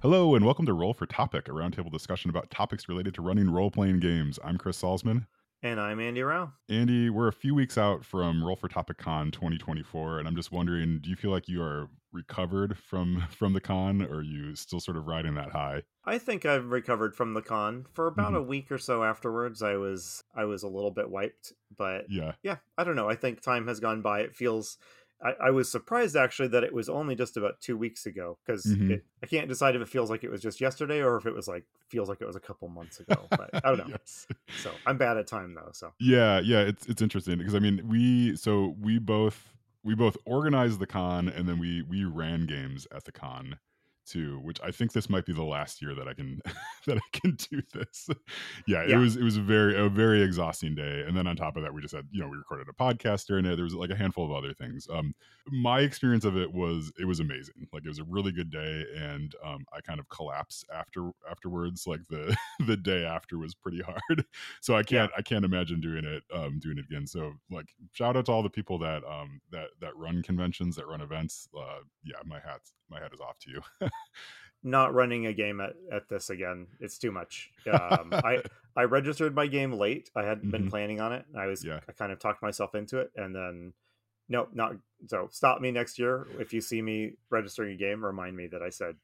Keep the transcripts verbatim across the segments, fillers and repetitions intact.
Hello, and welcome to Roll for Topic, a roundtable discussion about topics related to running role playing games. I'm Chris Salzman. And I'm Andy Rao. Andy, we're a few weeks out from Roll for Topic Con twenty twenty-four, and I'm just wondering, do you feel like you are recovered from from the con, or are you still sort of riding that high? I think I've recovered from the con. For about hmm a week or so afterwards, I was I was a little bit wiped, but Yeah. yeah, I don't know. I think time has gone by. It feels I, I was surprised actually that it was only just about two weeks ago because hmm it I can't decide if it feels like it was just yesterday or if it was like feels like it was a couple months ago. But I don't know. yes. So I'm bad at time though. So Yeah, yeah, it's it's interesting because I mean, we so we both we both organized the con and then we we ran games at the con too, which I think this might be the last year that I can that I can do this. yeah, it yeah, was it was a very a very exhausting day, and then on top of that, we just had you know we recorded a podcast during it. There was like a handful of other things. Um, my experience of it was it was amazing. Like it was a really good day, and um, I kind of collapsed after afterwards. Like the the day after was pretty hard. So I yeah. can't I can't imagine doing it um doing it again. So like shout out to all the people that um that that run conventions, that run events. Uh yeah, my hat's my hat is off to you. Not running a game at, at this again. It's too much. Um, I I registered my game late. I hadn't been hmm planning on it. I was Yeah. I kind of talked myself into it, and then nope, not so. Stop me next year if you see me registering a game. Remind me that I said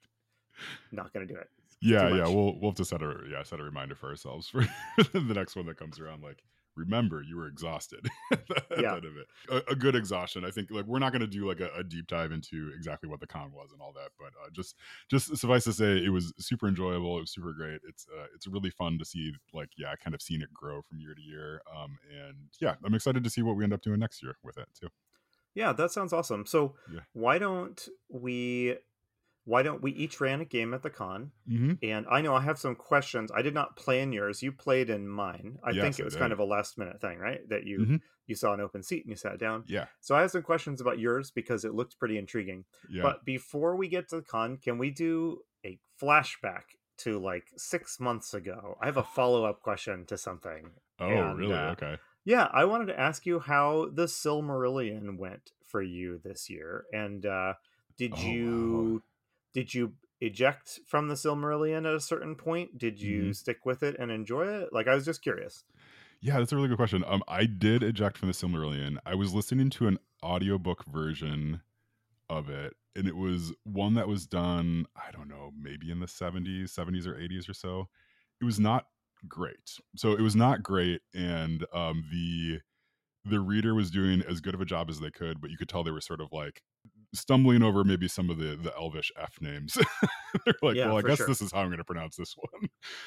not going to do it. It's too Yeah, yeah. much. We'll we'll have to set a yeah, set a reminder for ourselves for the next one that comes around. Like, remember, you were exhausted at the at the Yeah, end of it. A, a good exhaustion. I think like we're not gonna do like a, a deep dive into exactly what the con was and all that, but uh, just just suffice to say it was super enjoyable. It was super great. It's uh, it's really fun to see like yeah, kind of seeing it grow from year to year. Um and yeah, I'm excited to see what we end up doing next year with it too. yeah. That sounds awesome. So Yeah. why don't we why don't we each ran a game at the con? hmm And I know I have some questions. I did not play in yours. You played in mine. I think Yes, it I was kind did. of a last minute thing, right? That you hmm you saw an open seat and you sat down. Yeah. So I have some questions about yours because it looked pretty intriguing. Yeah. But before we get to the con, can we do a flashback to like six months ago? I have a follow up question to something. Oh, And really? uh, Okay. yeah, I wanted to ask you how the Silmarillion went for you this year. And uh, did Oh wow. you did you eject from the Silmarillion at a certain point? Did you Mhm. stick with it and enjoy it? Like I was just curious. Yeah, that's a really good question. Um, I did eject from the Silmarillion. I was listening to an audiobook version of it, and it was one that was done, I don't know, maybe in the seventies, seventies or eighties or so. It was not great. So it was not great, and um, the the reader was doing as good of a job as they could, but you could tell they were sort of like stumbling over maybe some of the the elvish F names. They're like, Yeah, well, I for guess sure. this is how I'm going to pronounce this one.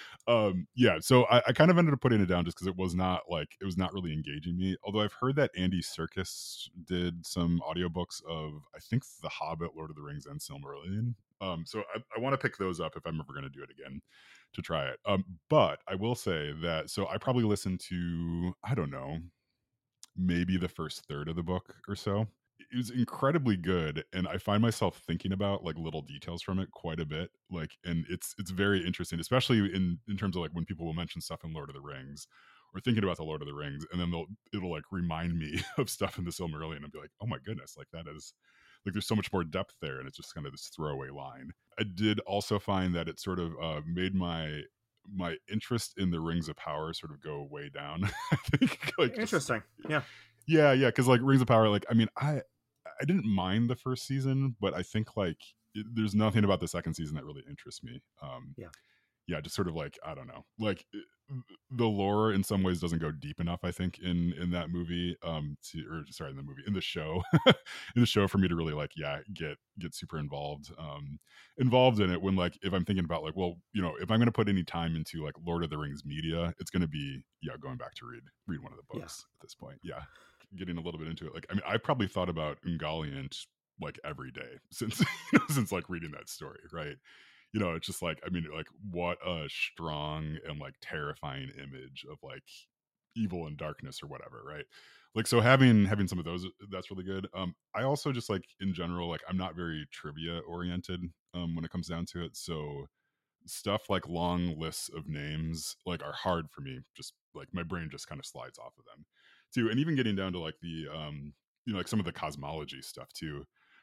Um, yeah, so I, I kind of ended up putting it down just because it was not like it was not really engaging me. Although I've heard that Andy Serkis did some audiobooks of I think The Hobbit, Lord of the Rings, and Silmarillion. Um, so I, I want to pick those up if I'm ever going to do it again to try it. Um, but I will say that so I probably listened to I don't know maybe the first third of the book or so. It was incredibly good, and I find myself thinking about like little details from it quite a bit. Like, and it's it's very interesting, especially in in terms of like when people will mention stuff in Lord of the Rings or thinking about the Lord of the Rings, and then they'll it'll like remind me of stuff in the Silmarillion and be like, oh my goodness, like that is like there's so much more depth there, and it's just kind of this throwaway line. I did also find that it sort of uh, made my my interest in the Rings of Power sort of go way down. I think like just Interesting. Yeah. yeah, yeah, because like Rings of Power, like I mean, I I didn't mind the first season, but I think like it, there's nothing about the second season that really interests me. Um, Yeah. yeah, just sort of like I don't know, like it- the lore in some ways doesn't go deep enough. I think in in that movie, um, to or sorry, in the movie, in the show, in the show for me to really like yeah get get super involved, um, involved in it. When like if I'm thinking about like well, you know, if I'm going to put any time into like Lord of the Rings media, it's going to be yeah going back to read read one of the Yeah. books at this point. Yeah, getting a little bit into it. Like I mean, I probably thought about Ungoliant like every day since since like reading that story, right? You know, it's just like I mean, like what a strong and like terrifying image of like evil and darkness or whatever, right? Like so having having some of those that's really good. Um I also just like in general like I'm not very trivia oriented um when it comes down to it. So stuff like long lists of names like are hard for me. Just like my brain just kind of slides off of them too. And even getting down to like the um you know like some of the cosmology stuff too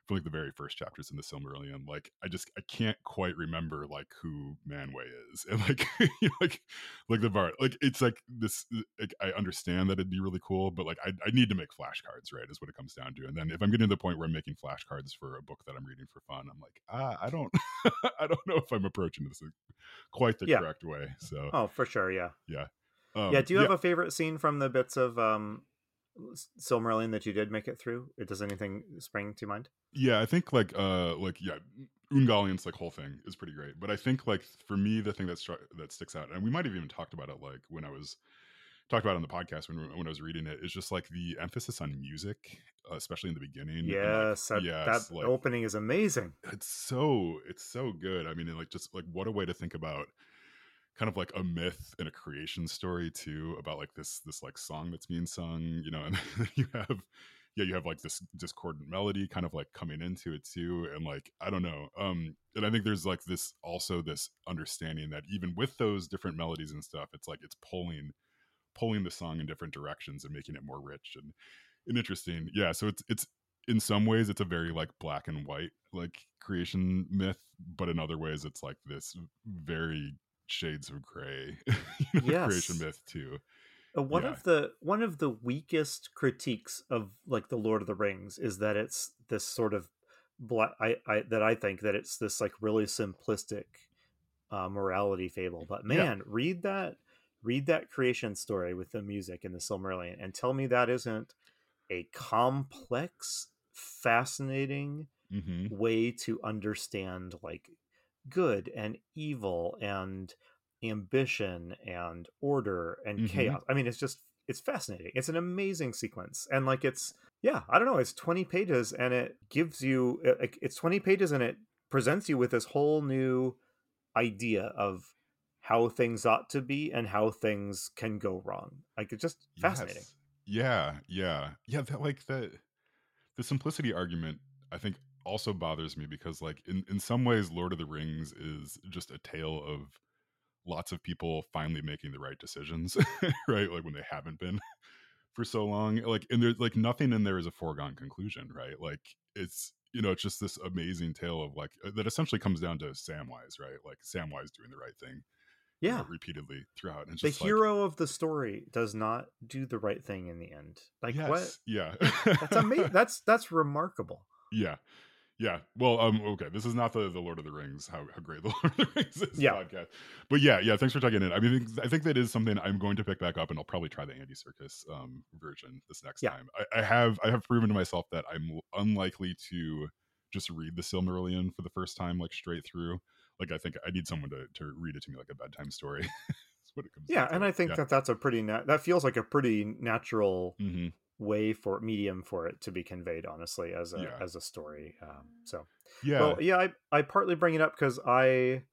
for like the very first chapters in the Silmarillion, like I just I can't quite remember like who Manwë is, and like you know, like like the bar, like it's like this. Like, I understand that it'd be really cool, but like I I need to make flashcards, right? Is what it comes down to. And then if I'm getting to the point where I'm making flashcards for a book that I'm reading for fun, I'm like, ah, I don't I don't know if I'm approaching this in quite the Yeah. correct way. So Oh, for sure. Yeah. yeah, Yeah. um, Do you yeah, have a favorite scene from the bits of um, Silmarillion that you did make it through? Does anything spring to mind? yeah. I think like uh like yeah, Ungoliant's like whole thing is pretty great, but I think like for me the thing that stri- that sticks out, and we might have even talked about it like when I was talked about it on the podcast when when I was reading it, is just like the emphasis on music, uh, especially in the beginning, and like Yes, that, that yes, like opening is amazing. it's so it's so good. I mean, and like just like what a way to think about kind of like a myth and a creation story too, about like this this like song that's being sung, you know, and then you have yeah, you have like this discordant melody kind of like coming into it too, and like I don't know, um, and I think there's like this also this understanding that even with those different melodies and stuff, it's like it's pulling pulling the song in different directions and making it more rich and, and interesting. Yeah, so it's it's in some ways it's a very like black and white like creation myth, but in other ways it's like this very shades of gray, you know, creation Yes. myth too. Uh, one Yeah. of the one of the weakest critiques of like the Lord of the Rings is that it's this sort of black. I, I that I think that it's this like really simplistic uh, morality fable. But Yeah. man, read that read that creation story with the music in the Silmarillion, and tell me that isn't a complex, fascinating Mm-hmm. way to understand like good and evil and ambition and order and Mm-hmm. chaos. I mean, it's just it's fascinating. It's an amazing sequence. And like it's yeah, I don't know, it's twenty pages and it gives you like it's twenty pages and it presents you with this whole new idea of how things ought to be and how things can go wrong. Like it's just fascinating. Yes. Yeah. Yeah. Yeah. That like the the simplicity argument, I think, also bothers me because like in, in some ways Lord of the Rings is just a tale of lots of people finally making the right decisions, right? Like when they haven't been for so long. Like, and there's like nothing in there is a foregone conclusion, right? Like it's you know, it's just this amazing tale of like uh, that essentially comes down to Samwise, right? Like Samwise doing the right thing, you know, Yeah. repeatedly throughout. And it's The just like, hero of the story does not do the right thing in the end. Like what? yes, yeah. Like that's amazing. That's that's remarkable. Yeah. Yeah. Well, um, okay. This is not the, the Lord of the Rings, how, how great the Lord of the Rings is Yeah. podcast. But yeah, yeah, thanks for checking in. I mean, I think that is something I'm going to pick back up, and I'll probably try the Andy Serkis um version this next Yeah. time. I, I have I have proven to myself that I'm unlikely to just read the Silmarillion for the first time, like straight through. Like I think I need someone to, to read it to me like a bedtime story. That's what it comes Yeah, down and to. I think Yeah. that that's a pretty na- that feels like a pretty natural Mm-hmm. way for medium for it to be conveyed honestly as a Yeah. as a story. Um, so Yeah. well, yeah, I I partly bring it up cuz I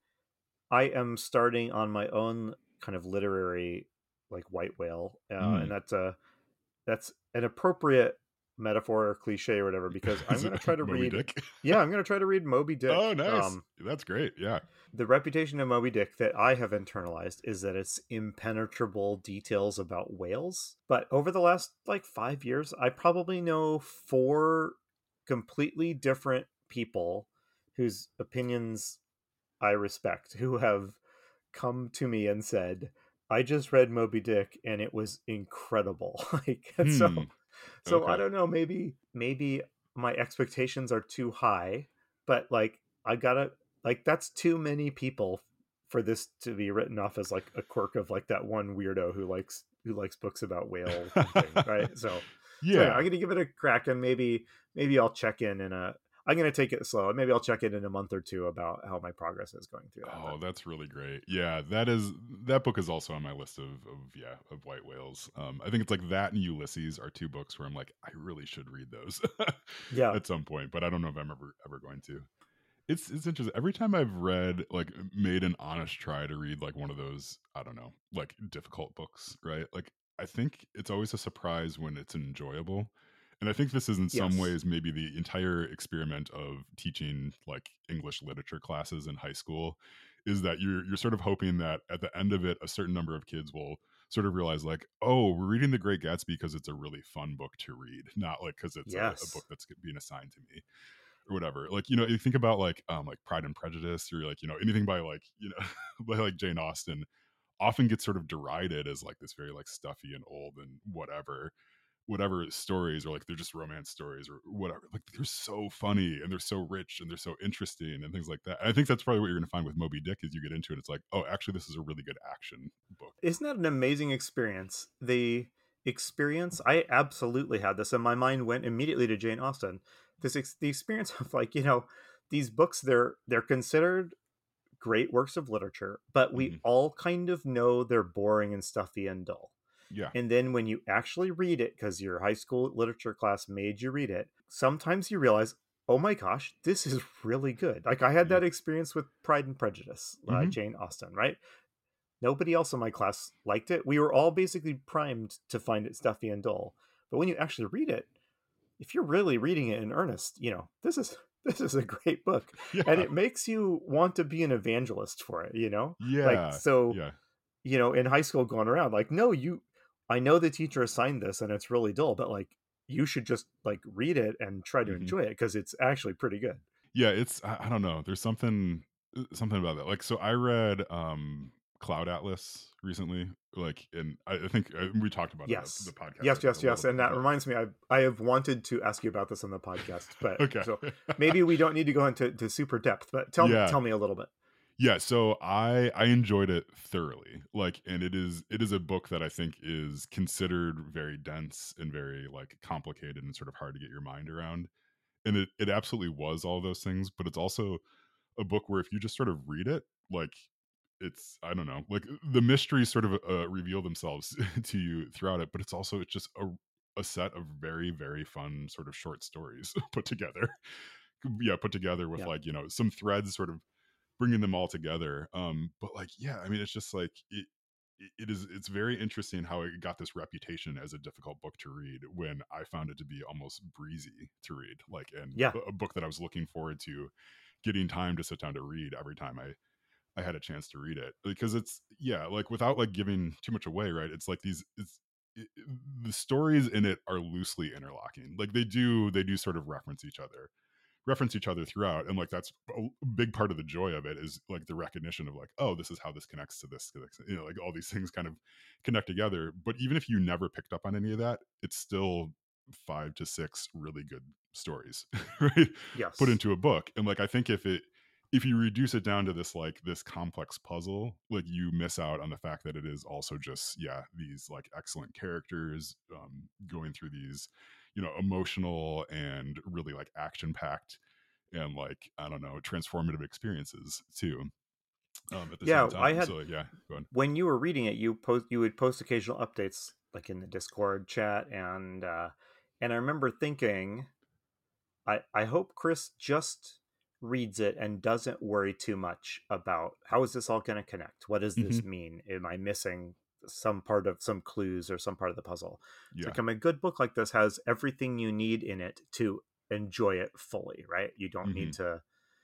I am starting on my own kind of literary like white whale uh, and Mm. that's a that's an appropriate metaphor or cliche or whatever because I'm Is it going to try to Moby read Dick? yeah, I'm going to try to read Moby Oh, Dick. nice. Um That's great. Yeah. the reputation of Moby Dick that I have internalized is that it's impenetrable details about whales. But over the last like five years, I probably know four completely different people whose opinions I respect who have come to me and said, I just read Moby Dick and it was incredible. Like and Hmm. so so I Okay. don't know, maybe maybe my expectations are too high, but like I gotta like that's too many people for this to be written off as like a quirk of like that one weirdo who likes who likes books about whale hunting, right? So so anyway, Yeah. I'm gonna give it a crack and maybe maybe I'll check in in a I'm gonna take it slow. Maybe I'll check in in a month or two about how my progress is going through that. But Oh, that's really great. Yeah, that is that book is also on my list of of yeah, of white whales. Um I think it's like that and Ulysses are two books where I'm like I really should read those yeah, at some point, but I don't know if I'm ever ever going to. It's it's interesting. Every time I've read like made an honest try to read like one of those, I don't know, like difficult books, right? Like I think it's always a surprise when it's enjoyable. And I think this is in some yes, ways maybe the entire experiment of teaching like English literature classes in high school is that you're you're sort of hoping that at the end of it a certain number of kids will sort of realize like, oh, we're reading The Great Gatsby because it's a really fun book to read, not like because it's a, a book yes. that's being assigned to me or whatever. Like, you know, you think about like um like Pride and Prejudice, or like, you know, anything by like, you know, by like Jane Austen often gets sort of derided as like this very like stuffy and old and whatever whatever stories, or like they're just romance stories or whatever. Like they're so funny and they're so rich and they're so interesting and things like that. And I think that's probably what you're going to find with Moby Dick as you get into it. It's like, oh, actually, this is a really good action book. Isn't that an amazing experience? The experience, I absolutely had this, and my mind went immediately to Jane Austen. This ex- the experience of like, you know, these books, they're they're considered great works of literature, but we Hmm. all kind of know they're boring and stuffy and dull. Yeah. And then when you actually read it, because your high school literature class made you read it, sometimes you realize, oh my gosh, this is really good. Like I had Yeah. that experience with Pride and Prejudice, uh, Hmm. Jane Austen, right? Nobody else in my class liked it. We were all basically primed to find it stuffy and dull. But when you actually read it, if you're really reading it in earnest, you know, this is this is a great book. And Yeah. it makes you want to be an evangelist for it, you know? Like Yeah. so, Yeah. you know, in high school going around, like, no, you I know the teacher assigned this and it's really dull, but like you should just like read it and try to Hmm. enjoy it because it's actually pretty good. Yeah. It's, I, I don't know. There's something, uh, something about that. Like, so I read um Cloud Atlas recently. Like, and I, I think uh, we talked about it on the, the Yes. podcast, I Yes, think, a yes, little yes. bit, And that but reminds me, I I have wanted to ask you about this on the podcast, but okay. so maybe we don't need to go into to super depth, but tell me Yeah. tell me a little bit. Yeah, so I I enjoyed it thoroughly. Like, and it is it is a book that I think is considered very dense and very like complicated and sort of hard to get your mind around. And it it absolutely was all those things, but it's also a book where if you just sort of read it, like it's, I don't know, like the mysteries sort of uh, reveal themselves to you throughout it, but it's also it's just a a set of very very fun sort of short stories put together. Yeah, put together with Yeah. like, you know, some threads sort of bringing them all together. Um, but like, yeah, I mean, it's just like it, it it is. It's very interesting how it got this reputation as a difficult book to read when I found it to be almost breezy to read. Like, and Yeah. a a book that I was looking forward to getting time to sit down to read every time I I had a chance to read it, because it's, yeah, like without like giving too much away, right? It's like these it's it, the stories in it are loosely interlocking. Like they do they do sort of reference each other reference each other throughout, and like that's a big part of the joy of it, is like the recognition of like, oh, this is how this connects to this, you know, like all these things kind of connect together. But even if you never picked up on any of that, it's still five to six really good stories right, put Yes. into a book. And like I think if it if you reduce it down to this like this complex puzzle, like you miss out on the fact that it is also just, yeah, these like excellent characters um going through these, you know, emotional and really like action packed and like, I don't know, transformative experiences too, um, at the same Yeah, I time. had So like, yeah, go on. when you were reading it, you post you would post occasional updates like in the Discord chat and uh and I remember thinking I I hope Chris just reads it and doesn't worry too much about how is this all going to connect? What does Hmm. this mean? Am I missing some part of some clues or some part of the puzzle? It's Yeah. like, a good book like this has everything you need in it to enjoy it fully, right? You don't Hmm. need to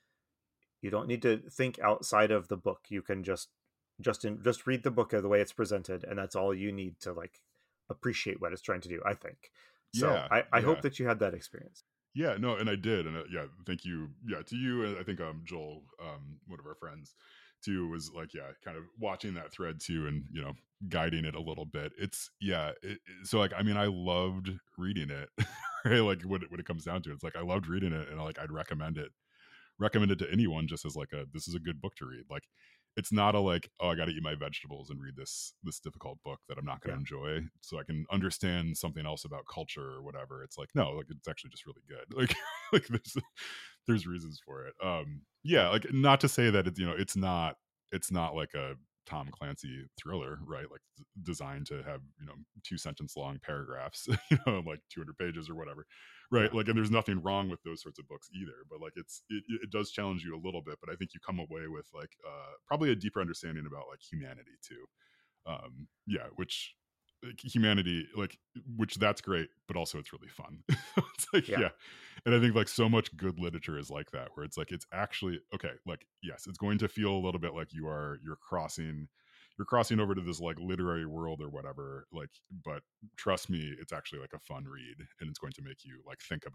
you don't need to think outside of the book. You can just just in, just read the book the way it's presented, and that's all you need to like appreciate what it's trying to do, I think. So Yeah. I, I hope Yeah. that you had that experience. Yeah, no, and I did, and uh, yeah, thank you, yeah, to you. And I think um Joel, um, one of our friends, too, was like, yeah, kind of watching that thread too, and you know, guiding it a little bit. It's, yeah, it, it- so like, I mean, I loved reading it, right? Like when it, when it comes down to it, it's like I loved reading it, and like I'd recommend it recommend it to anyone just as like a, this is a good book to read. Like it's not a like, oh, I got to eat my vegetables and read this this difficult book that I'm not going to Yeah. enjoy so I can understand something else about culture or whatever. It's like, no, like it's actually just really good. Like like there's there's reasons for it. Um yeah, Yeah. like not to say that it's, you know, it's not it's not like a Tom Clancy thriller, right? Like d- designed to have, you know, two sentence long paragraphs, you know, like two hundred pages or whatever, right? Yeah. Like, and there's nothing wrong with those sorts of books either, but like it's it, it does challenge you a little bit. But I think you come away with like uh, probably a deeper understanding about like humanity too. Um, yeah, which like, humanity, like which that's great, but also it's really fun. It's like, Yeah. yeah, and I think like so much good literature is like that, where it's like it's actually okay. Like yes, it's going to feel a little bit like you are you're crossing you're crossing over to this like literary world or whatever, like, but trust me, it's actually like a fun read, and it's going to make you like think about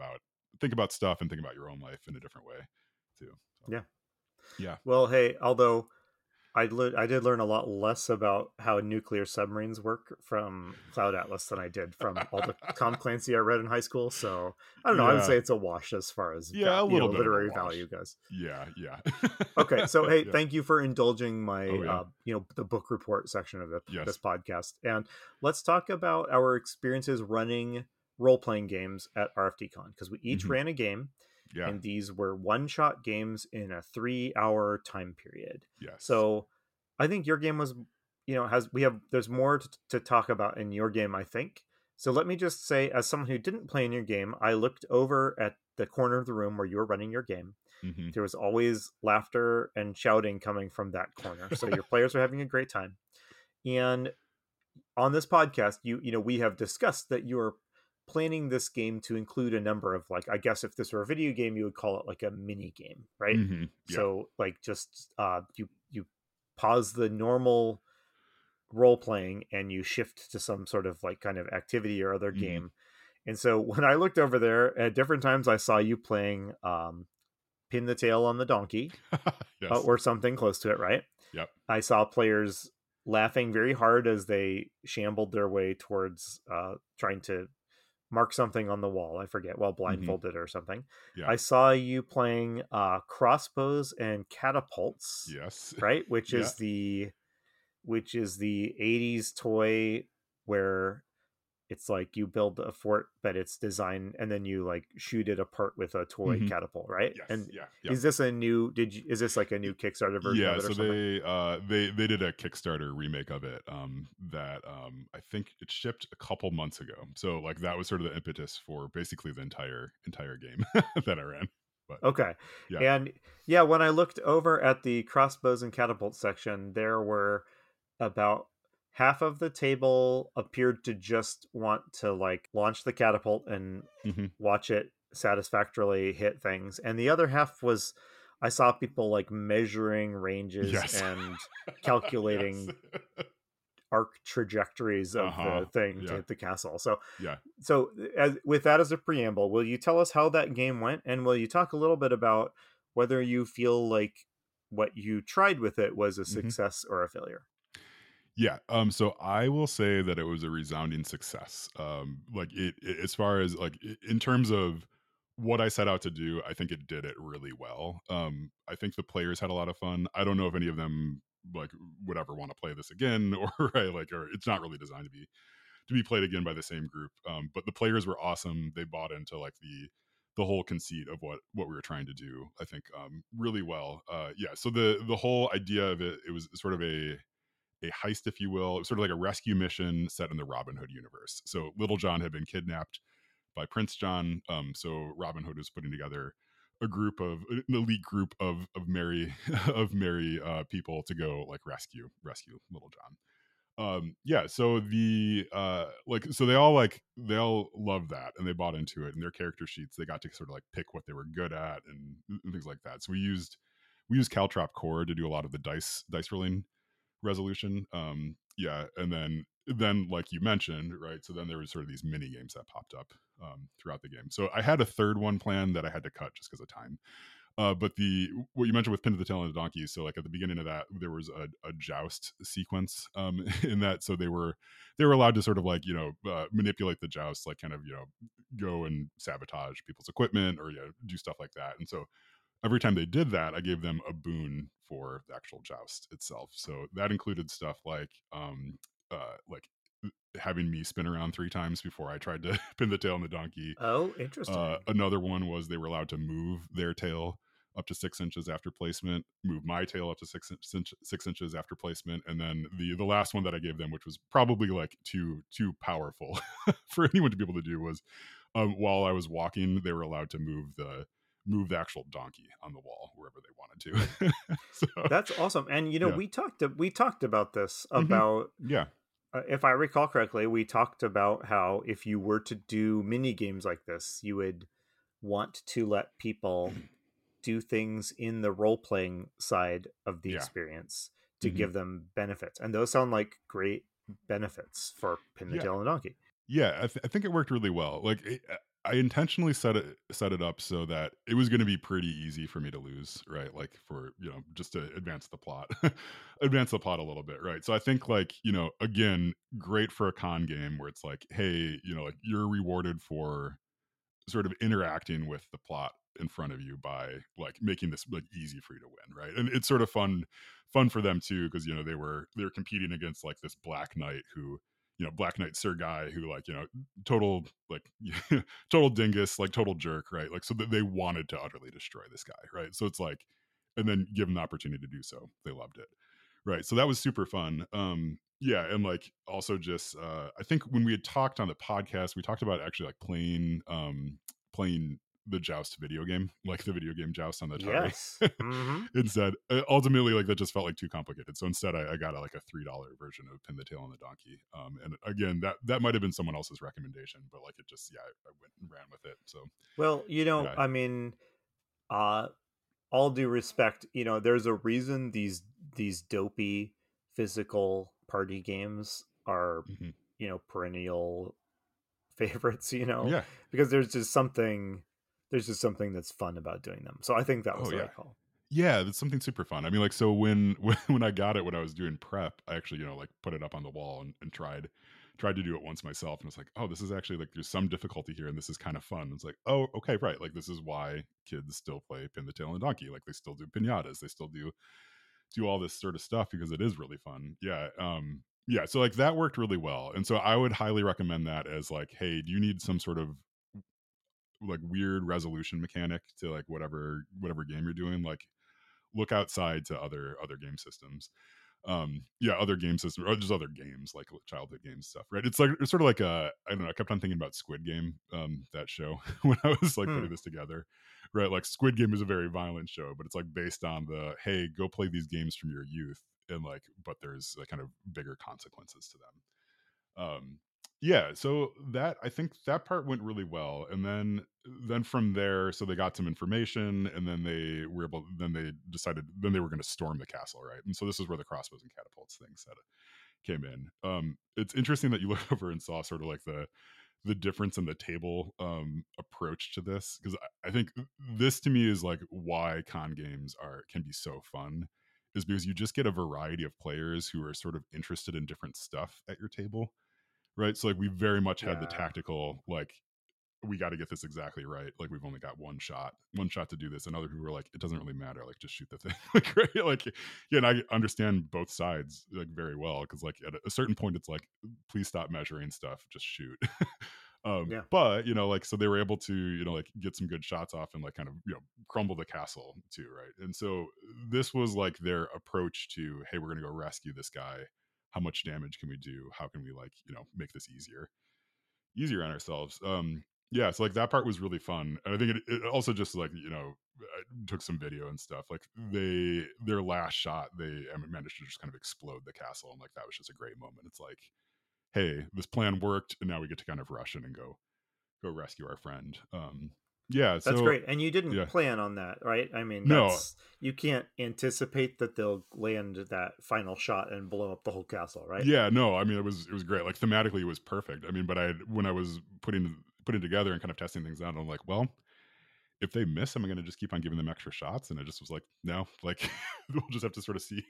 think about stuff and think about your own life in a different way too. So, Yeah. yeah. Well, hey, although I le- I did learn a lot less about how nuclear submarines work from Cloud Atlas than I did from all the Tom Clancy I read in high school. So I don't know. I would Yeah. say it's a wash as far as Yeah, val- a you little know bit of a literary wash. value goes. Yeah, yeah. Okay, so hey, Yeah. thank you for indulging my Oh, yeah. uh, you know the book report section of the, this Yes. podcast, and let's talk about our experiences running role playing games at R F D Con because we each Mhm. ran a game, Yeah. and these were one shot games in a three hour time period. Yes. So I think your game was, you know, has we have there's more to, to talk about in your game, I think. So let me just say, as someone who didn't play in your game, I looked over at the corner of the room where you were running your game. Mhm. There was always laughter and shouting coming from that corner. So your players are having a great time. And on this podcast, you you know, we have discussed that you are planning this game to include a number of, like, I guess if this were a video game, you would call it like a mini game, right? Mhm. Yeah. So like just uh you you pause the normal role playing and you shift to some sort of like kind of activity or other Mhm. game. And so when I looked over there at different times, I saw you playing um Pin the Tail on the Donkey, uh, Yes. or something close to it, right? Yep. I saw players laughing very hard as they shambled their way towards uh, trying to mark something on the wall. I forget, while Mhm. blindfolded or something. Yeah. I saw you playing uh, crossbows and catapults, Yes. right? Which Yeah. is the which is the eighties toy where it's like you build a fort, but it's designed, and then you like shoot it apart with a toy Mhm. catapult, right? Yes. And Yeah. Yep. is this a new? Did you? Is this like a new Kickstarter version Yeah, of it or so something? they uh they they did a Kickstarter remake of it um that um I think it shipped a couple months ago. So like that was sort of the impetus for basically the entire entire game that I ran. But Okay, yeah. and yeah, when I looked over at the crossbows and catapult section, there were about half of the table appeared to just want to like launch the catapult and Mhm. watch it satisfactorily hit things, and the other half was, I saw people like measuring ranges Yes. and Yes. calculating arc trajectories of Uh-huh. the thing to Yeah. hit the castle. So Yeah. so as, with that as a preamble, will you tell us how that game went, and will you talk a little bit about whether you feel like what you tried with it was a Mhm. success or a failure? Yeah, um, so I will say that it was a resounding success. Um, like it, it as far as like i- in terms of what I set out to do, I think it did it really well. Um, I think the players had a lot of fun. I don't know if any of them like would ever want to play this again, or right, like, or it's not really designed to be to be played again by the same group. Um, but the players were awesome. They bought into like the the whole conceit of what what we were trying to do. I think um, really well. Uh, yeah. So the the whole idea of it, it was sort of a a heist, if you will. It was sort of like a rescue mission set in the Robin Hood universe. So Little John had been kidnapped by Prince John. Um, so Robin Hood was putting together a group of an elite group of of merry of merry uh, people to go like rescue rescue Little John. Um, yeah. So the uh, like so they all like they all loved that and they bought into it. And their character sheets they got to sort of like pick what they were good at and, and things like that. So we used we used Caltrop Core to do a lot of the dice dice rolling resolution. Um, yeah, and then then like you mentioned, right? So then there was sort of these mini games that popped up um, throughout the game. So I had a third one planned that I had to cut just because of time. Uh, but the what you mentioned with Pin to the Tail and the Donkey. So like at the beginning of that, there was a, a joust sequence um, in that. So they were they were allowed to sort of like you know uh, manipulate the joust, like kind of you know go and sabotage people's equipment or you know do stuff like that. And so every time they did that, I gave them a boon for the actual joust itself. So that included stuff like um uh like having me spin around three times before I tried to pin the tail on the donkey. Oh, Uh, interesting. another one was they were allowed to move their tail up to six inches after placement, move my tail up to six inch, six inches after placement, and then the the last one that I gave them, which was probably like too too powerful for anyone to be able to do, was um, while I was walking, they were allowed to move the move the actual donkey on the wall wherever they wanted to. So That's awesome. And you know, yeah, we talked we talked about this hmm about, yeah, uh, if I recall correctly, we talked about how if you were to do mini games like this, you would want to let people do things in the role playing side of the yeah, experience to hmm give them benefits. And those sound like great benefits for Pin the yeah. Tail and the Donkey. Yeah, I, th- I think it worked really well. Like, it, I intentionally set it set it up so that it was gonna be pretty easy for me to lose, right? Like, for, you know, just to advance the plot. Advance the plot a little bit, right? So I think, like, you know, again, great for a con game where it's like, hey, you know, like, you're rewarded for sort of interacting with the plot in front of you by like making this like easy for you to win, right? And it's sort of fun fun for them too, because you know they were they were competing against like this Black Knight who, you know, Black Knight Sir Guy, who, like, you know, total like total dingus, like total jerk, right? Like, so that they wanted to utterly destroy this guy, right? So it's like, and then give them the opportunity to do so, they loved it, right? So that was super fun. Um yeah, and like also just uh I think when we had talked on the podcast, we talked about actually like playing um playing the Joust video game, like the video game Joust on the Atari. Yes. Mm-hmm. Instead, uh, ultimately, like that just felt like too complicated. So instead, I, I got a, like a three dollar version of Pin the Tail on the Donkey. Um, and again, that that might have been someone else's recommendation, but like it just, yeah, I, I went and ran with it. So Well, you know, yeah. I mean, uh, all due respect, you know, there's a reason these these dopey physical party games are, Mhm. you know, perennial favorites, you know, Yeah. because there's just something there's just something that's fun about doing them. So I think that was Oh the yeah. right call. Yeah, that's something super fun. I mean, like, so when when when I got it when I was doing prep, I actually, you know, like put it up on the wall and, and tried tried to do it once myself, and it's like, oh, this is actually like there's some difficulty here, and this is kind of fun. It's like, oh, okay, right, like this is why kids still play Pin the Tail on the Donkey, like they still do pinatas, they still do do all this sort of stuff because it is really fun. Yeah, um, yeah. So like that worked really well, and so I would highly recommend that as like, hey, do you need some sort of like weird resolution mechanic to like whatever whatever game you're doing? Like, look outside to other other game systems. Um yeah, other game systems or just other games like childhood games stuff, right? It's like it's sort of like a, I don't know, I kept on thinking about Squid Game, um that show, when I was like Hmm. putting this together, right? Like Squid Game is a very violent show, but it's like based on the, hey, go play these games from your youth, and like, but there's like kind of bigger consequences to them. um yeah, so that, I think that part went really well, and then then from there, so they got some information, and then they were able, then they decided, then they were going to storm the castle, right? And so this is where the crossbows and catapults things that came in. Um it's interesting that you look over and saw sort of like the the difference in the table um approach to this, because I, I think this to me is like why con games are can be so fun, is because you just get a variety of players who are sort of interested in different stuff at your table, right? So like we very much had the Yeah. tactical, like, we got to get this exactly right. Like we've only got one shot, one shot to do this. And other people were like, it doesn't really matter. Like just shoot the thing. Like, right? Like, yeah, and I understand both sides like very well, because like at a certain point, it's like, please stop measuring stuff, just shoot. um, Yeah. but you know, like, so they were able to, you know, like get some good shots off and like kind of, you know, crumble the castle too, right? And so this was like their approach to, hey, we're gonna go rescue this guy. How much damage can we do? How can we, like, you know, make this easier? easier on ourselves. Um, yeah, so like that part was really fun, and I think it, it also just like, you know, I took some video and stuff. Like they their last shot, they I mean, managed to just kind of explode the castle, and like that was just a great moment. It's like, hey, this plan worked, and now we get to kind of rush in and go go rescue our friend. Um, yeah, That's so great. And you didn't yeah, plan on that, right? I mean, no, that's you can't anticipate that they'll land that final shot and blow up the whole castle, right? yeah, no. I mean, it was it was great. Like thematically, it was perfect. I mean, but I when I was putting putting together and kind of testing things out, I'm like, well, if they miss, am I going to just keep on giving them extra shots? And I just was like, no, like we'll just have to sort of see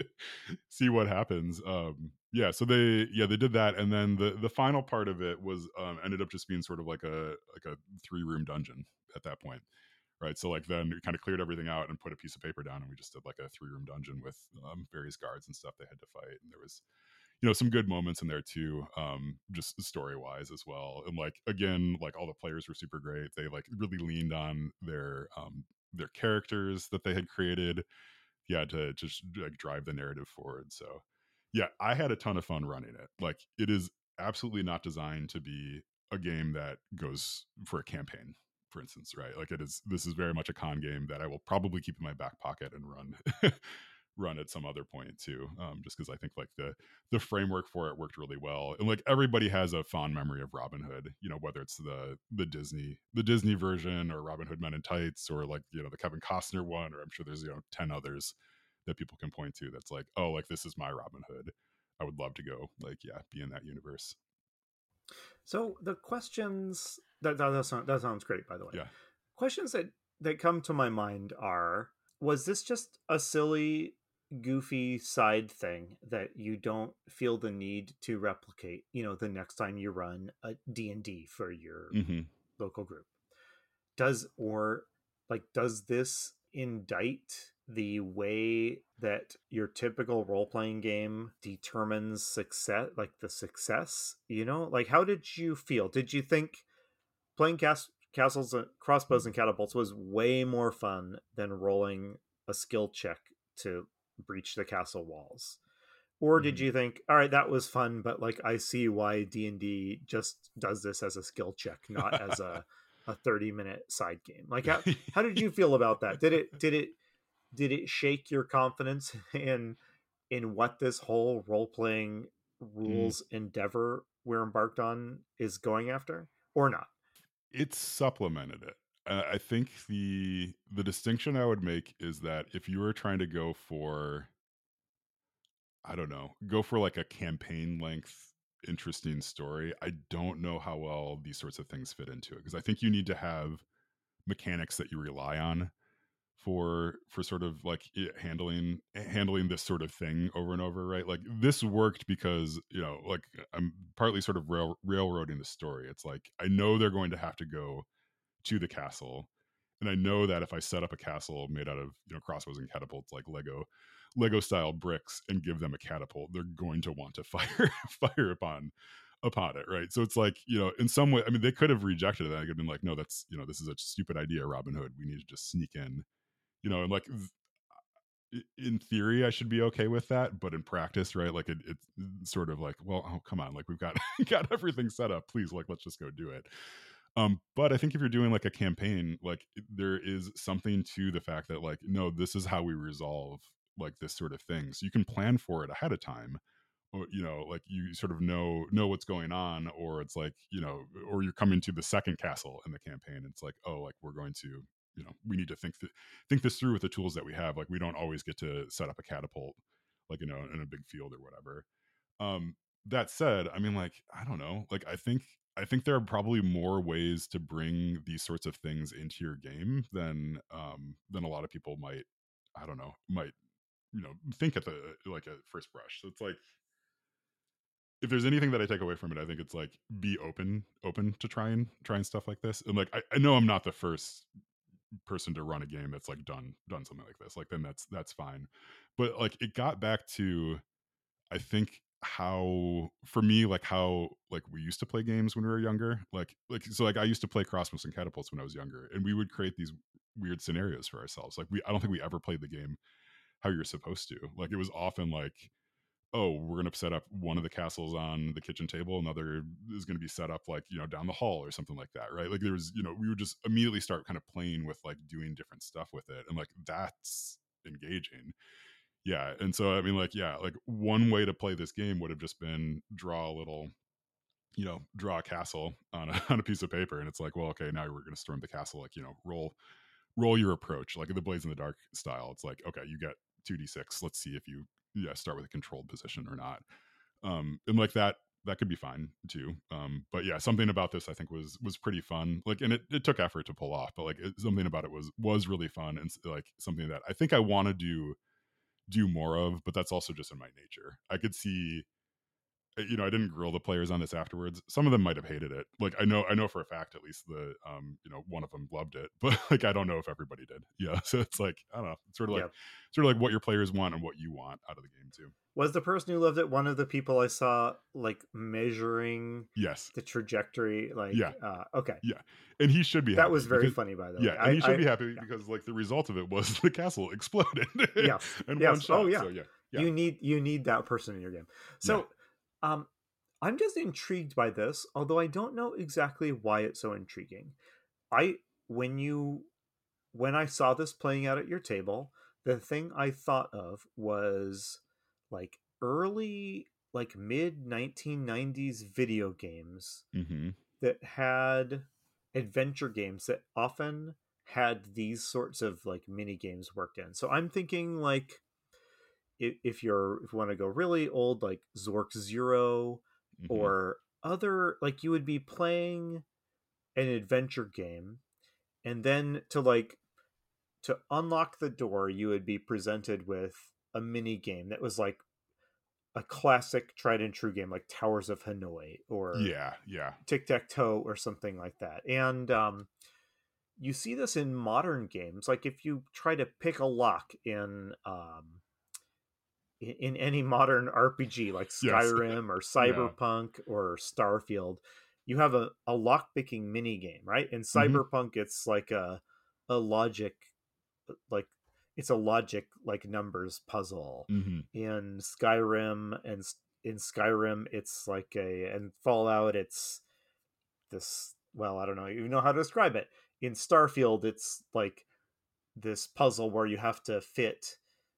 see what happens. Um, yeah, so they yeah they did that, and then the the final part of it was um, ended up just being sort of like a like a three room dungeon at that point, right? So like then we kind of cleared everything out and put a piece of paper down, and we just did like a three room dungeon with um, various guards and stuff they had to fight, and there was, you know, some good moments in there too, um just story wise as well. And like again, like all the players were super great. They like really leaned on their um their characters that they had created, yeah, to just like drive the narrative forward. So yeah, I had a ton of fun running it. Like it is absolutely not designed to be a game that goes for a campaign, for instance, right? Like it is, this is very much a con game that I will probably keep in my back pocket and run run at some other point too, um, just because I think like the the framework for it worked really well. And like everybody has a fond memory of Robin Hood, you know, whether it's the the disney the disney version, or Robin Hood Men in Tights, or like, you know, the Kevin Costner one, or I'm sure there's, you know, ten others that people can point to that's like, oh, like this is my Robin Hood. I would love to go, like, yeah, be in that universe. So the questions that that, that, sound, that sounds great, by the way. Yeah. Questions that that come to my mind are: was this just a silly, goofy side thing that you don't feel the need to replicate, you know, the next time you run a D and D for your Mm-hmm. local group? Does or like does this indict the way that your typical role-playing game determines success, like the success, you know? Like, how did you feel? Did you think playing cas- castles and crossbows and catapults was way more fun than rolling a skill check to breach the castle walls? Or did Mm-hmm. you think, all right, that was fun, but like I see why D and D just does this as a skill check, not as a a thirty minute side game? Like, how how did you feel about that? Did it did it did it shake your confidence in in what this whole role playing Mm. rules endeavor we're embarked on is going after, or not? It supplemented it. Uh, I think the the distinction I would make is that if you were trying to go for, I don't know, go for like a campaign length interesting story, I don't know how well these sorts of things fit into it, because I think you need to have mechanics that you rely on for for sort of like it handling handling this sort of thing over and over, right? Like this worked because, you know, like I'm partly sort of rail, railroading the story. It's like I know they're going to have to go to the castle, and I know that if I set up a castle made out of, you know, crossbows and catapults, like lego lego style bricks, and give them a catapult, they're going to want to fire fire upon upon it, right? So it's like, you know, in some way, I mean, they could have rejected it. I could have been like, no, that's, you know, this is a stupid idea, Robin Hood, we need to just sneak in, you know, and like in theory I should be okay with that, but in practice, right, like it, it's sort of like, well, oh come on, like we've got got everything set up, please, like let's just go do it. Um but I think if you're doing like a campaign, like there is something to the fact that, like, no, this is how we resolve like this sort of thing, so you can plan for it ahead of time, or, you know, like you sort of know know what's going on, or it's like, you know, or you're coming to the second castle in the campaign, it's like, oh, like we're going to, you know, we need to think th- think this through with the tools that we have, like we don't always get to set up a catapult, like, you know, in a big field or whatever. um that said, I mean, like, I don't know, like i think I think there are probably more ways to bring these sorts of things into your game than um than a lot of people might, I don't know, might, you know, think at the, like at first brush. So it's like, if there's anything that I take away from it, I think it's like be open, open to trying trying stuff like this. And like I, I know I'm not the first person to run a game that's like done done something like this. Like then that's that's fine. But like it got back to, I think, how for me, like how like we used to play games when we were younger. Like like so like I used to play crossbows and catapults when I was younger, and we would create these weird scenarios for ourselves. Like we I don't think we ever played the game how you're supposed to. Like it was often like, oh, we're going to set up one of the castles on the kitchen table, another is going to be set up like, you know, down the hall or something like that, right? Like there was, you know, we would just immediately start kind of playing with like doing different stuff with it, and like that's engaging. Yeah. And so I mean, like, yeah, like one way to play this game would have just been draw a little, you know, draw a castle on a, on a piece of paper, and it's like, well, okay, now we're going to storm the castle, like, you know, roll roll your approach like the Blades in the Dark style. It's like, okay, you get two d six, let's see if you, yeah, start with a controlled position or not. Um and like that that could be fine too. Um but yeah, something about this I think was was pretty fun, like, and it, it took effort to pull off, but like it, something about it was was really fun, and like something that I think I want to do do more of. But that's also just in my nature. I could see, you know, I didn't grill the players on this afterwards. Some of them might have hated it. Like I know, I know for a fact, at least the, um, you know, one of them loved it, but like I don't know if everybody did. Yeah, so it's like, I don't know. It's sort of like Yeah. sort of like what your players want and what you want out of the game too. Was the person who loved it one of the people I saw like measuring Yes. the trajectory? Yeah. Like, uh, okay, Yeah. And he should be that was happy very because, funny, by the yeah, way. and I, he should I, be happy yeah, because like the result of it was the castle exploded yes, in one yes. Oh shot. yeah, So yeah, yeah, you need you need that person in your game. yeah. So, um, I'm just intrigued by this, although I don't know exactly why it's so intriguing. I when you when I saw this playing out at your table, the thing I thought of was like early, like mid nineteen nineties video games Mm-hmm. that had adventure games that often had these sorts of like mini games worked in. So I'm thinking like if, if you're if you want to go really old, like Zork Zero, Mm-hmm. or other, like you would be playing an adventure game, and then to like to unlock the door, you would be presented with a mini game that was like a classic tried and true game like Towers of Hanoi or Yeah, yeah. Tic Tac Toe or something like that. And um, you see this in modern games. Like if you try to pick a lock in um, in, in any modern R P G like Yes. Skyrim or Yeah. Cyberpunk or Starfield, you have a, a lock picking mini game, right? In Mhm. Cyberpunk, it's like a a logic like it's a logic like numbers puzzle. Mhm. In Skyrim and s- in Skyrim, it's like a and Fallout, it's this. Well, I don't know even know how to describe it. In Starfield, it's like this puzzle where you have to fit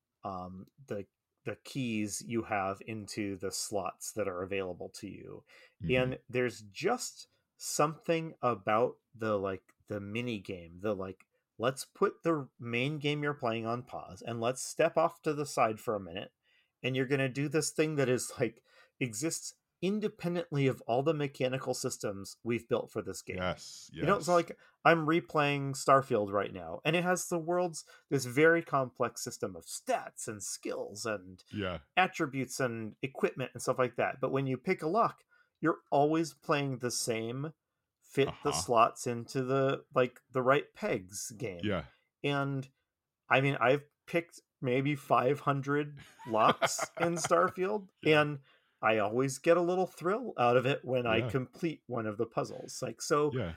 um, the the keys you have into the slots that are available to you, Mhm. and there's just something about the like the mini game, the like let's put the main game you're playing on pause and let's step off to the side for a minute, and you're going to do this thing that is like exists independently of all the mechanical systems we've built for this game. Yes, You know, it's yes. like I'm replaying Starfield right now, and it has the world's this very complex system of stats and skills and Yeah. attributes and equipment and stuff like that. But when you pick a lock, you're always playing the same fit the Uh-huh. slots into the like the right pegs game. Yeah. And I mean, I've picked maybe five hundred locks in Starfield, Yeah. and I always get a little thrill out of it when I Yeah. complete one of the puzzles. Like so Yeah.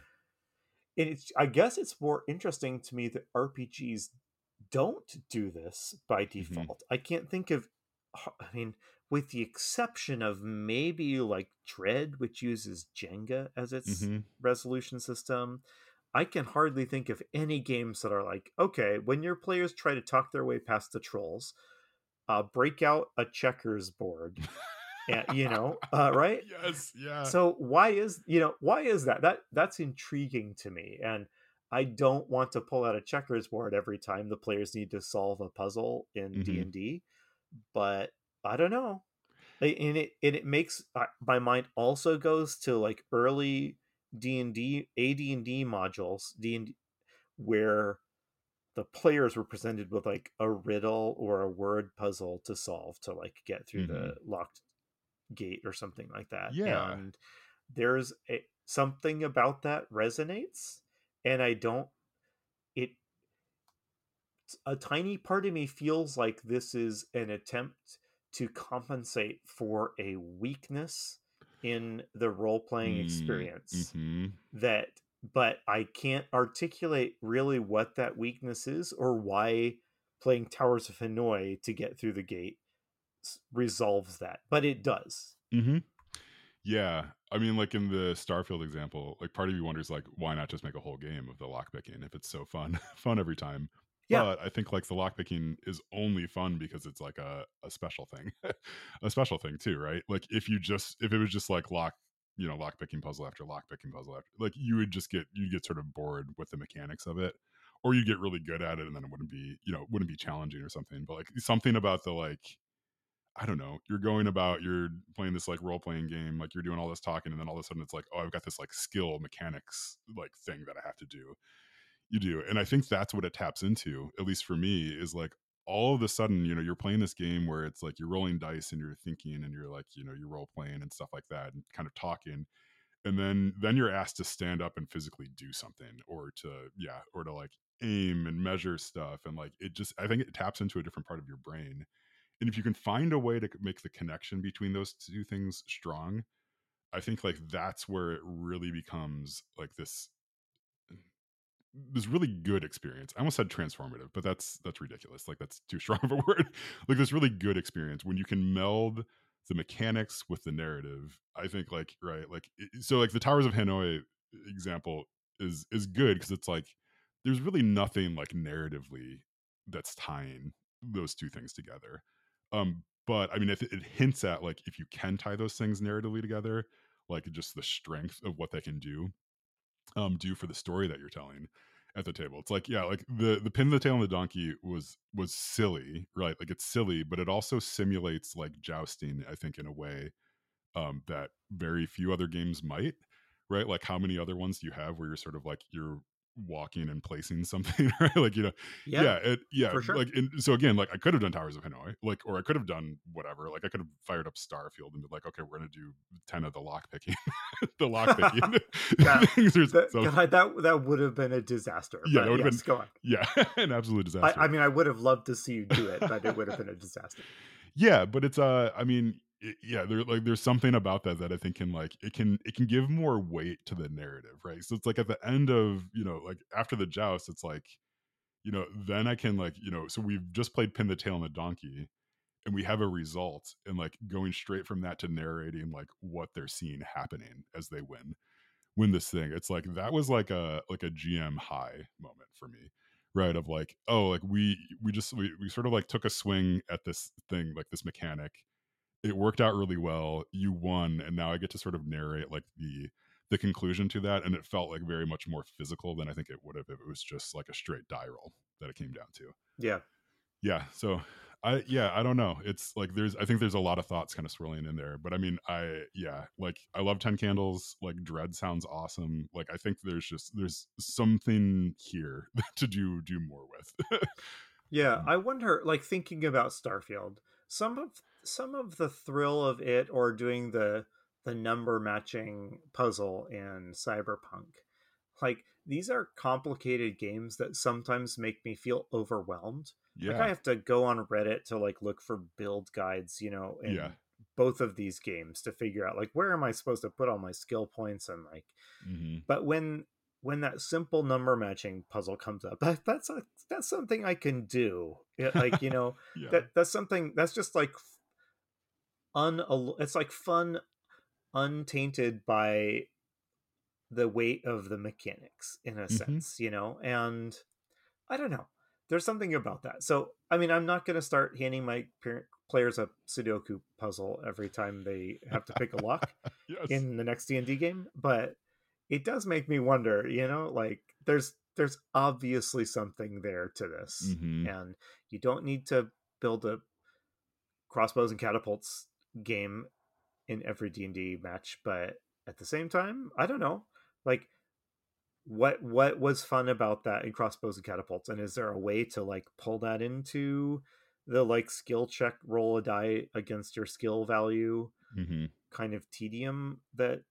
and it's I guess it's more interesting to me that R P Gs don't do this by Mhm. default. I can't think of I mean, with the exception of maybe like Dread, which uses Jenga as its Mhm. resolution system, I can hardly think of any games that are like, okay, when your players try to talk their way past the trolls, uh, break out a checkers board, and you know, uh, right? Yes, yeah. So why is you know why is that that that's intriguing to me, and I don't want to pull out a checkers board every time the players need to solve a puzzle in Mhm. d&d, but I don't know. A- and it and it makes uh, my mind also goes to like early d&d ad&d modules d&d where the players were presented with like a riddle or a word puzzle to solve to like get through the Mhm. locked gate or something like that. Yeah. And there's a, something about that resonates, and I don't it a tiny part of me feels like this is an attempt to compensate for a weakness in the role playing Mm. experience Mhm. that but I can't articulate really what that weakness is or why playing Towers of Hanoi to get through the gate s- resolves that, but it does. Mhm. Yeah. I mean, like in the Starfield example, like part of you wonders like why not just make a whole game of the lockpicking if it's so fun fun every time. Yeah. But I think like the lockpicking is only fun because it's like a, a special thing. A special thing too, right? Like if you just if it was just like lock you know, lockpicking puzzle after lockpicking puzzle after like you would just get you get sort of bored with the mechanics of it. Or you get really good at it and then it wouldn't be, you know, wouldn't be challenging or something. But like something about the like I don't know, you're going about, you're playing this like role playing game, like you're doing all this talking, and then all of a sudden it's like, oh, I've got this like skill mechanics like thing that I have to do. You do. And I think that's what it taps into, at least for me, is like all of a sudden, you know, you're playing this game where it's like you're rolling dice and you're thinking and you're like, you know, you're role playing and stuff like that and kind of talking. And then then you're asked to stand up and physically do something or to, yeah, or to like aim and measure stuff. And like it just I think it taps into a different part of your brain and if you can find a way to make the connection between those two things strong, I think like that's where it really becomes like this this really good experience. I almost said transformative, but that's that's ridiculous. Like that's too strong of a word. Like this really good experience when you can meld the mechanics with the narrative. I think like right, like it- so like the Towers of Hanoi example is is good because it's like there's really nothing like narratively that's tying those two things together. Um, but I mean, if it, it hints at like if you can tie those things narratively together, like just the strength of what they can do um do for the story that you're telling at the table. It's like, yeah, like the the pin the tail on the donkey was was silly, right? Like it's silly, but it also simulates like jousting, I think, in a way um that very few other games might, right? Like how many other ones do you have where you're sort of like you're walking and placing something, right? Like, you know, Yeah, yeah, it, yeah, for sure. like, and so again, like I could have done Towers of Hanoi, like, or I could have done whatever, like I could have fired up Starfield and been like, okay, we're gonna do ten of the lock picking, the lock picking that things or that so. God, that that would have been a disaster. Yeah, that But would have been, yes, go on. yeah, an absolute I, disaster. I mean, I would have loved to see you do it, but it would have been a disaster. Yeah, but it's uh I mean, I yeah, there like there's something about that that I think can like it can it can give more weight to the narrative, right? So it's like at the end of, you know, like after the joust, it's like, you know, then I can like, you know, so we've just played Pin the Tail on the Donkey and we have a result and like going straight from that to narrating like what they're seeing happening as they win win this thing. It's like that was like a like a G M high moment for me, right? Of like, oh, like we we just we, we sort of like took a swing at this thing, like this mechanic. It worked out really well. You won, and now I get to sort of narrate like the the conclusion to that, and it felt like very much more physical than I think it would have if it was just like a straight die roll that it came down to. Yeah. Yeah, so I yeah, I don't know. It's like there's I think there's a lot of thoughts kind of swirling in there, but I mean, I yeah, like I love ten Candles, like Dread sounds awesome. Like I think there's just there's something here to do do more with. Yeah, um, I wonder, like thinking about Starfield, some of some of the thrill of it, or doing the the number matching puzzle in Cyberpunk, like these are complicated games that sometimes make me feel overwhelmed. Like I yeah. have to go on Reddit to like look for build guides, you know, Yeah. in both of these games to figure out like where am I supposed to put all my skill points, and like, Hmm. but when when that simple number matching puzzle comes up, that, that's a, that's something I can do. It, like, you know, Yeah. that that's something that's just like un it's like fun, untainted by the weight of the mechanics in a Hmm. sense, you know. And I don't know, there's something about that. So I mean, I'm not going to start handing my parent players a Sudoku puzzle every time they have to pick a lock Yes. in the next D and D game, but it does make me wonder, you know, like there's there's obviously something there to this. Hmm. And you don't need to build a crossbows and catapults game in every D and D match, but at the same time, I don't know. Like what what was fun about that in crossbows and catapults, and is there a way to like pull that into the like skill check, roll a die against your skill value Hmm. kind of tedium that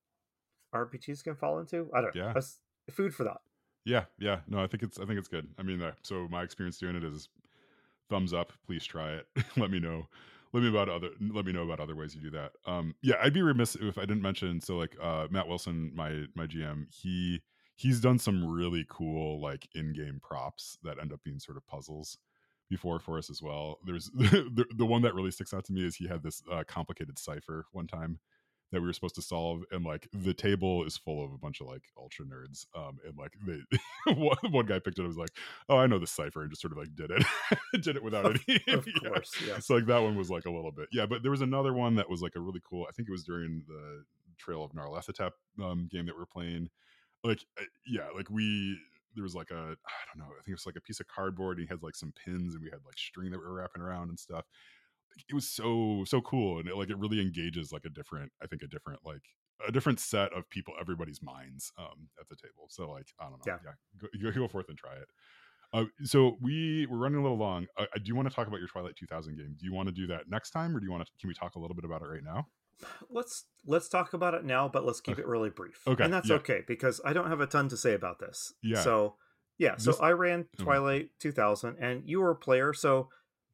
R P Gs can fall into? I don't know. Yeah. That's food for thought. Yeah. Yeah. No, I think it's I think it's good. I mean, uh, so my experience doing it is thumbs up. Please try it. let me know. Let me about other. Let me know about other ways you do that. Um, yeah, I'd be remiss if I didn't mention. So, like, uh, Matt Wilson, my my G M, he he's done some really cool like in-game props that end up being sort of puzzles before for us as well. There's the, the one that really sticks out to me is he had this uh, complicated cipher one time that we were supposed to solve, and like the table is full of a bunch of like ultra nerds, um and like they one, one guy picked it and was like, oh, I know this cipher, and just sort of like did it did it without Of, any of yeah. course, So yes. like that one was like a little bit, yeah, but there was another one that was like a really cool, I think it was during the Trail of Narlathatep um game that we are playing, like uh, yeah, like we there was like a, I don't know, I think it was like a piece of cardboard, and he had like some pins, and we had like string that we were wrapping around and stuff. It was so so cool, and it, like it really engages like a different, I think a different like a different set of people, everybody's minds um at the table. So like I don't know, Yeah. yeah, go, go forth and try it. Uh, so we we're running a little long. uh, I do want to talk about your Twilight two thousand game. Do you want to do that next time, or do you want to, can we talk a little bit about it right now? Let's let's talk about it now, but let's keep Okay, it really brief. okay, And that's yeah, okay because I don't have a ton to say about this. yeah, So, yeah, so this I ran okay. Twilight two thousand and you were a player, so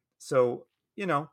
so, you know,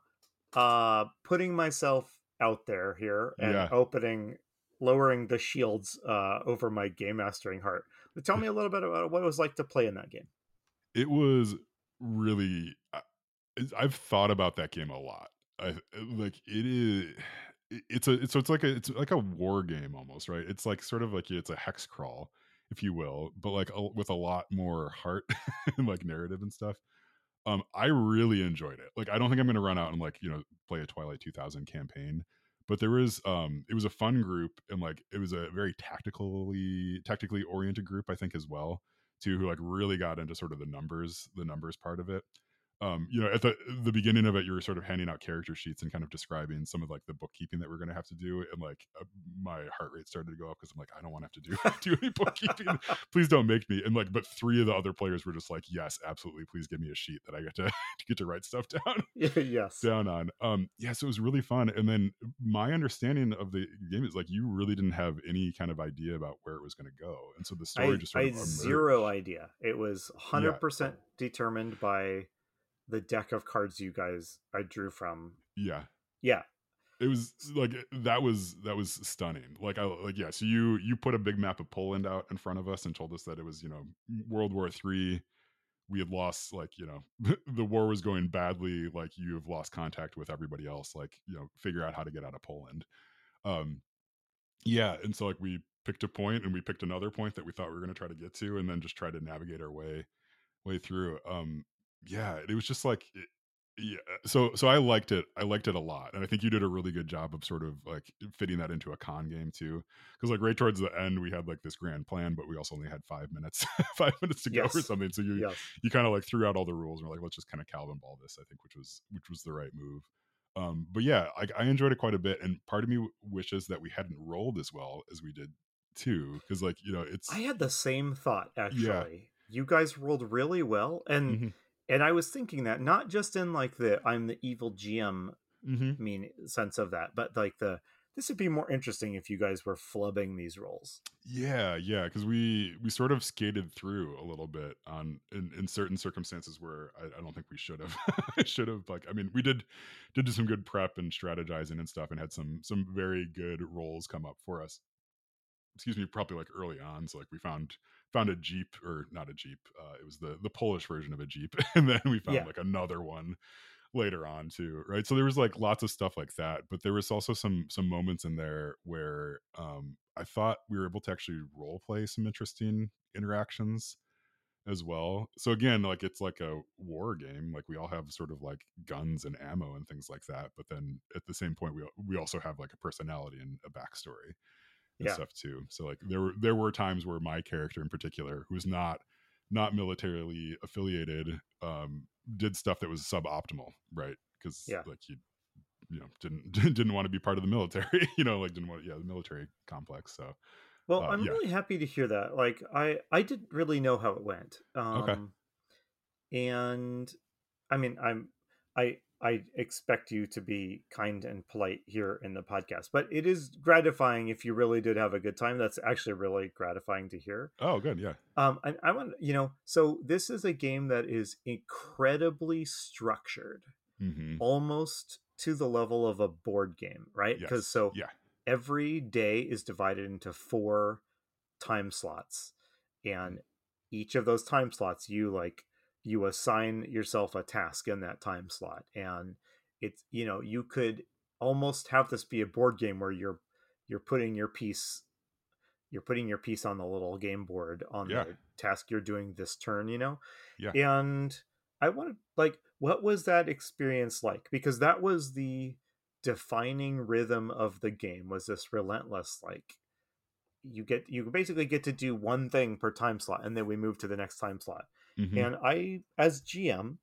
uh putting myself out there here and Yeah, opening lowering the shields uh over my game mastering heart. But tell me a little bit about what it was like to play in that game. it was really I- I've thought about that game a lot. I like it is it- it's a it's so it's like a it's like a war game almost, right? It's like sort of like it's a hex crawl, if you will, but like a, with a lot more heart and like narrative and stuff. Um, I really enjoyed it. Like, I don't think I'm going to run out and like, you know, play a Twilight two thousand campaign, but there was, um, it was a fun group, and like, it was a very tactically, tactically oriented group, I think, as well, too, who like really got into sort of the numbers, the numbers part of it. um, you know, at the the beginning of it, you were sort of handing out character sheets and kind of describing some of like the bookkeeping that we're going to have to do, and like uh, my heart rate started to go up because I'm like, I don't want to have to do do any bookkeeping. Please don't make me. And like, but three of the other players were just like, yes, absolutely. Please give me a sheet that I get to to get to write stuff down Yes. down on. Um, yeah, so it was really fun. And then my understanding of the game is like you really didn't have any kind of idea about where it was going to go, and so the story I just I sort of had zero emerged. idea. It was Yeah, one hundred percent determined by the deck of cards you guys I drew from. yeah. Yeah. It was like that was that was stunning. Like I like yeah. So you you put a big map of Poland out in front of us and told us that it was, you know, World War Three. We had lost, like, you know, the war was going badly. Like, you have lost contact with everybody else. Like, you know, figure out how to get out of Poland. Um, yeah, and so like we picked a point and we picked another point that we thought we were going to try to get to, and then just try to navigate our way way through. Um, yeah, it was just like, it, yeah. So so I liked it. I liked it a lot, and I think you did a really good job of sort of like fitting that into a con game too. Because like right towards the end, we had like this grand plan, but we also only had five minutes, five minutes to go or Yes. something. So you Yes. you kind of like threw out all the rules and were like, let's just kind of Calvin ball this. I think which was which was the right move. Um, but yeah, I, I enjoyed it quite a bit, and part of me w- wishes that we hadn't rolled as well as we did too, because like you know I it's had the same thought yeah. actually. You guys rolled really well, and Hmm. and I was thinking that not just in like the I'm the evil G M Hmm. mean sense of that, but like the this would be more interesting if you guys were flubbing these roles. Yeah, yeah, because we we sort of skated through a little bit on in, in certain circumstances where I, I don't think we should have should have like I mean we did did do some good prep and strategizing and stuff and had some some very good roles come up for us. Excuse me, probably like early on. So like we found found a Jeep, or not a Jeep. Uh, it was the the Polish version of a Jeep, and then we found Yeah. like another one later on too, right? So there was like lots of stuff like that, but there was also some some moments in there where um I thought we were able to actually role play some interesting interactions as well. So again, like it's like a war game. Like we all have sort of like guns and ammo and things like that, but then at the same point we we also have like a personality and a backstory and Yeah. stuff too. So like there were there were times where my character in particular, who's not not militarily affiliated, um, did stuff that was suboptimal, right? Because Yeah. like he, you know, didn't didn't want to be part of the military, you know, like didn't want, yeah, the military complex. So Well, uh, I'm yeah, really happy to hear that. Like I I didn't really know how it went. okay, Um and I mean, I'm I I expect you to be kind and polite here in the podcast, but it is gratifying if you really did have a good time. That's actually really gratifying to hear. oh good, yeah, Um, and I want you know, so this is a game that is incredibly structured, mm-hmm, almost to the level of a board game, right? Because yes, so yeah, every day is divided into four time slots, mm, and each of those time slots you like you assign yourself a task in that time slot, and it's you know you could almost have this be a board game where you're you're putting your piece you're putting your piece on the little game board on yeah, the task you're doing this turn, you know. yeah. And I wanted like what was that experience like, because that was the defining rhythm of the game, was this relentless like you get you basically get to do one thing per time slot, and then we move to the next time slot. Mm-hmm, And I, as GM,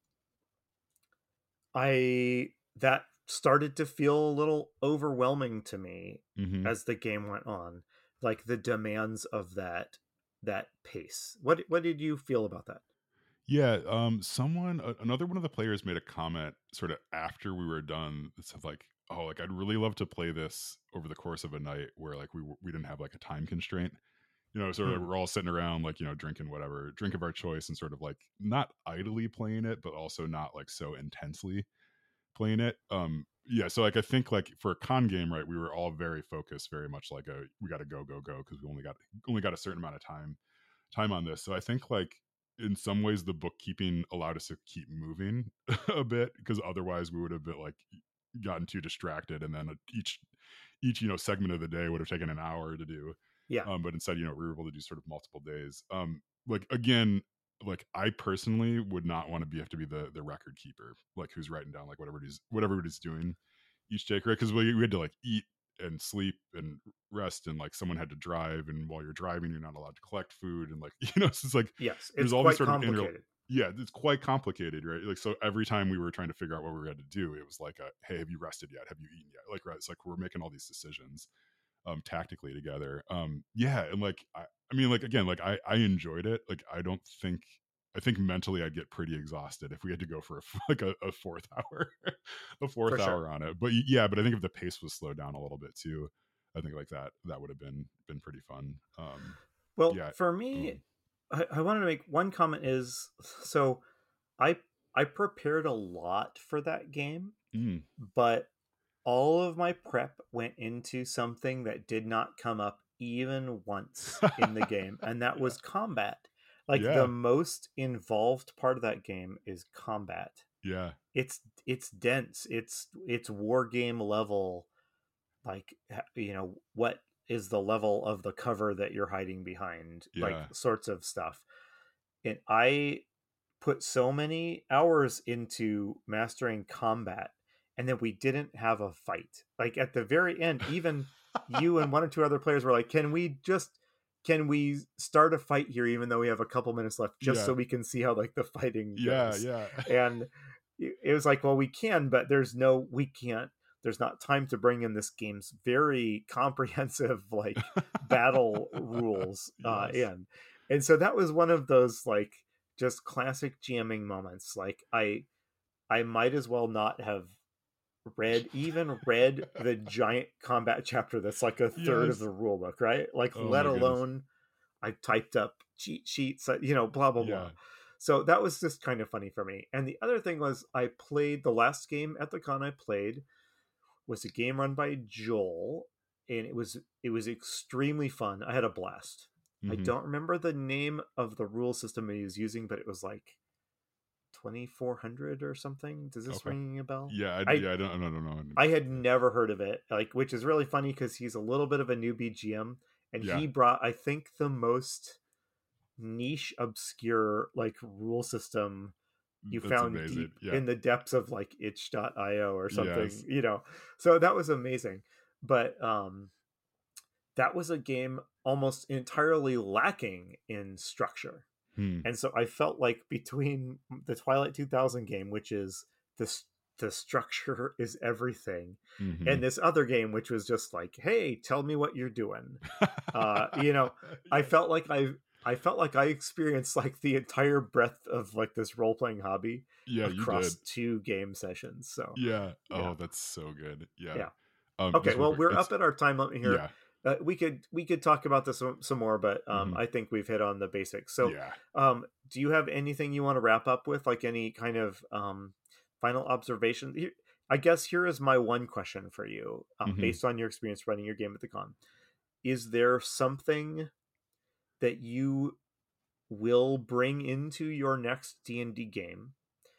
I that started to feel a little overwhelming to me mm-hmm. as the game went on, like the demands of that that pace. What what did you feel about that? Yeah, um, someone, a- another one of the players made a comment sort of after we were done. It said like, "Oh, like I'd really love to play this over the course of a night where like we w- we didn't have like a time constraint. You know, sort of Hmm. we're all sitting around like you know drinking whatever drink of our choice and sort of like not idly playing it, but also not like so intensely playing it. Um, yeah, so like I think like for a con game, right, we were all very focused, very much like a we got to go go go because we only got only got a certain amount of time time on this. So I think like in some ways the bookkeeping allowed us to keep moving a bit because otherwise we would have been like gotten too distracted and then each each you know segment of the day would have taken an hour to do. Yeah. Um, but instead, you know, we were able to do sort of multiple days. Um, like again, like I personally would not want to be have to be the the record keeper, like who's writing down like whatever he's whatever he's doing each day, right? Because we, we had to like eat and sleep and rest, and like someone had to drive, and while you're driving you're not allowed to collect food, and like you know, it's just like Yes, there's it's all these quite sort of inter complicated. yeah, it's quite complicated, right? Like, so every time we were trying to figure out what we were going to do, it was like, a, hey, have you rested yet? Have you eaten yet? Like, right? It's like we're making all these decisions um tactically together. Um yeah, and like I, I mean, like, again, like I I enjoyed it. Like, I don't think I think mentally I'd get pretty exhausted if we had to go for a f- like a, a fourth hour a For fourth sure. hour on it. But y- yeah, but I think if the pace was slowed down a little bit too, I think like that that would have been been pretty fun. Um Well, yeah. for me, mm, I, I wanted to make one comment is so I I prepared a lot for that game, mm. but all of my prep went into something that did not come up even once in the game, and that Yeah. was combat. Like the Yeah. most involved part of that game is combat. Yeah. It's it's dense. It's it's war game level, like ha- you know, what is the level of the cover that you're hiding behind, like Yeah. sorts of stuff. And I put so many hours into mastering combat, and then we didn't have a fight. Like at the very end, even you and one or two other players were like, "Can we just can we start a fight here even though we have a couple minutes left just so Yeah. we can see how like the fighting Yeah. goes?" Yeah. And it it was like, "Well, we can, but there's no we can't there's not time to bring in this game's very comprehensive like battle rules uh Yes. in." And so that was one of those like just classic jamming moments. Like I I might as well not have read even read the giant combat chapter that's like a third of Yes. the rule book, right? Like Oh let my goodness. alone I typed up cheat sheets, uh, you know, blah blah blah. Yeah. So that was just kind of funny for me. And the other thing was I played the last game at the con I played was a game run by Joel, and it was it was extremely fun. I had a blast. I hmm don't remember the name of the rule system he was using, but it was like twenty-four hundred or something. Does this Okay. ring a bell? Yeah. I, I yeah. I don't. I don't know. I had Yeah. never heard of it, like, which is really funny because he's a little bit of a newbie G M, and Yeah. he brought, I think, the most niche, obscure like rule system you That's found amazing. deep Yeah. in the depths of like itch dot io or something, Yes. you know. So that was amazing. But um that was a game almost entirely lacking in structure. Hmm. And so I felt like between the Twilight two thousand game, which is this the structure is everything, hmm and this other game which was just like, hey, tell me what you're doing. Uh, you know, I Yes. felt like I I felt like I experienced like the entire breadth of like this role playing hobby Yeah. You did. across two game sessions. So Yeah. yeah, Oh, that's so good. Yeah. yeah. Um. Okay, Just real well, quick. we're It's up at our time limit here. yeah. Uh, we could we could talk about this some, some more, but um, hmm I think we've hit on the basics. So, Yeah. um, do you have anything you want to wrap up with, like any kind of um, final observation? Here- I guess here is my one question for you, um, hmm based on your experience running your game at the con. Is there something that you will bring into your next D and D game,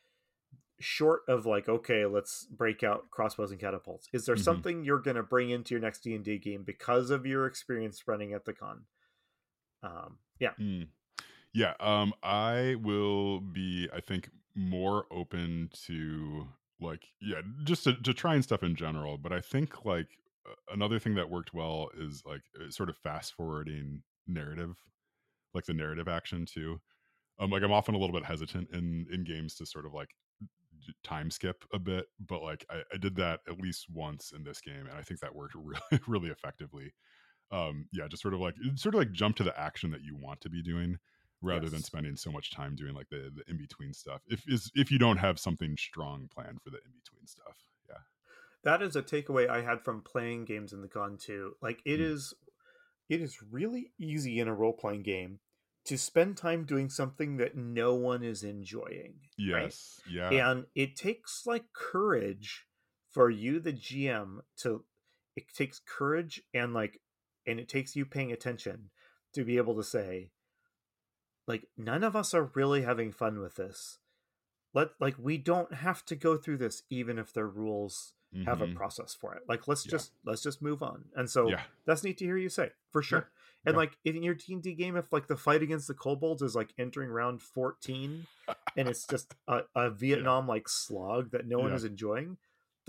short of like, okay, let's break out crossbows and catapults? Is there hmm something you're going to bring into your next D and D game because of your experience running at the con? Um, yeah. Mm. Yeah. Um. I will be, I think, more open to, like, yeah, just to, to trying stuff in general. But I think like uh, another thing that worked well is like uh, sort of fast forwarding narrative, like the narrative action too. Um. Like, I'm often a little bit hesitant in in games to sort of like j- time skip a bit, but like I, I did that at least once in this game, and I think that worked really really effectively. Um yeah, just sort of like sort of like jump to the action that you want to be doing rather than Yes. spending so much time doing like the, the in-between stuff, if is if you don't have something strong planned for the in-between stuff. Yeah. That is a takeaway I had from playing games in the con too. Like it Mm. is it is really easy in a role-playing game to spend time doing something that no one is enjoying, right? Yes. Yeah. And it takes like courage for you, the G M, to it takes courage and like and it takes you paying attention to be able to say, like, none of us are really having fun with this. Let like we don't have to go through this even if their rules have a hmm process for it. Like let's yeah. just let's just move on. And so Yeah. that's neat to hear you say, for Yeah. sure. And Yeah. like in your D and D game, if like the fight against the kobolds is like entering round fourteen and it's just a, a Yeah. Vietnam like slog that no one Yeah. is enjoying,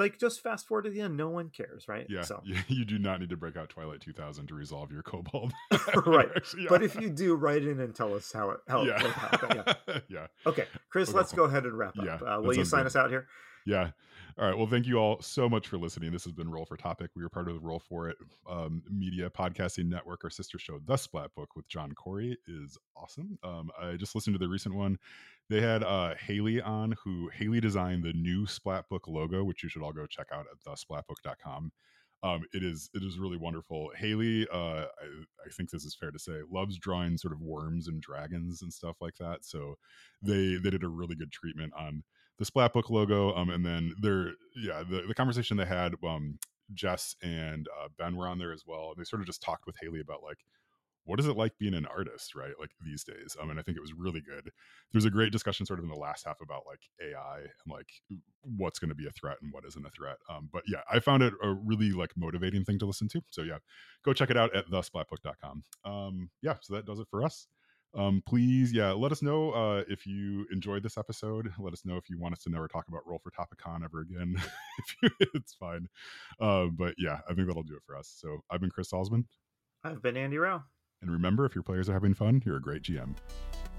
like just fast forward to the end. No one cares, right? Yeah, So you, you do not need to break out Twilight two thousand to resolve your Kobold. right. Actually, But yeah. if you do, write in and tell us how it how Yeah. what happened. Yeah. Yeah. Okay, Chris, Okay, let's cool. go ahead and wrap Yeah, up. Uh, that will you sounds sign good. us out here? Yeah. All right. Well, thank you all so much for listening. This has been Roll for Topic. We are part of the Roll for It um, media podcasting network. Our sister show, The Splat Book with John Corey, is awesome. Um, I just listened to the recent one. They had uh, Haley on, who Haley designed the new Splat Book logo, which you should all go check out at the splat book dot com. Um, it is it is really wonderful. Haley, uh, I, I think this is fair to say, loves drawing sort of worms and dragons and stuff like that. So they they did a really good treatment on the Splat Book logo. Um, and then there, yeah, the, the conversation they had, um, Jess and uh, Ben were on there as well. And they sort of just talked with Haley about like, what is it like being an artist, right? Like these days. Um, and I think it was really good. There's a great discussion sort of in the last half about like A I and like what's going to be a threat and what isn't a threat. Um, but yeah, I found it a really like motivating thing to listen to. So yeah, go check it out at the splat book dot com. Um, yeah, so that does it for us. Um, please, yeah, let us know uh, if you enjoyed this episode. Let us know if you want us to never talk about Roll for Topicon ever again. if you, it's fine. Uh, but yeah, I think that'll do it for us. So I've been Chris Salzman. I've been Andy Rao. And remember, if your players are having fun, you're a great G M.